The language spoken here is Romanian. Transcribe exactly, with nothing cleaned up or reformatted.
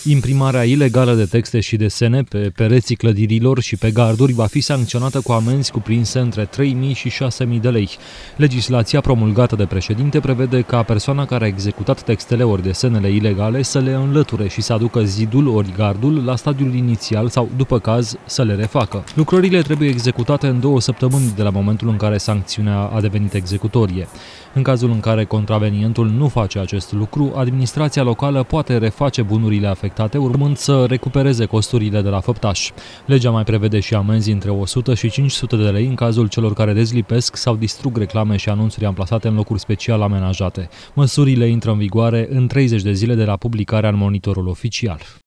Imprimarea ilegală de texte și desene pe pereții clădirilor și pe garduri va fi sancționată cu amenzi cuprinse între trei mii și șase mii de lei. Legislația promulgată de președinte prevede ca persoana care a executat textele ori desenele ilegale să le înlăture și să aducă zidul ori gardul la stadiul inițial sau, după caz, să le refacă. Lucrările trebuie executate în două săptămâni de la momentul în care sancțiunea a devenit executorie. În cazul în care contravenientul nu face acest lucru, administrația locală poate reface bunurile afectate, urmând să recupereze costurile de la făptaș. Legea mai prevede și amenzi între o sută și cinci sute de lei în cazul celor care dezlipesc sau distrug reclame și anunțuri amplasate în locuri special amenajate. Măsurile intră în vigoare în treizeci de zile de la publicarea în Monitorul Oficial.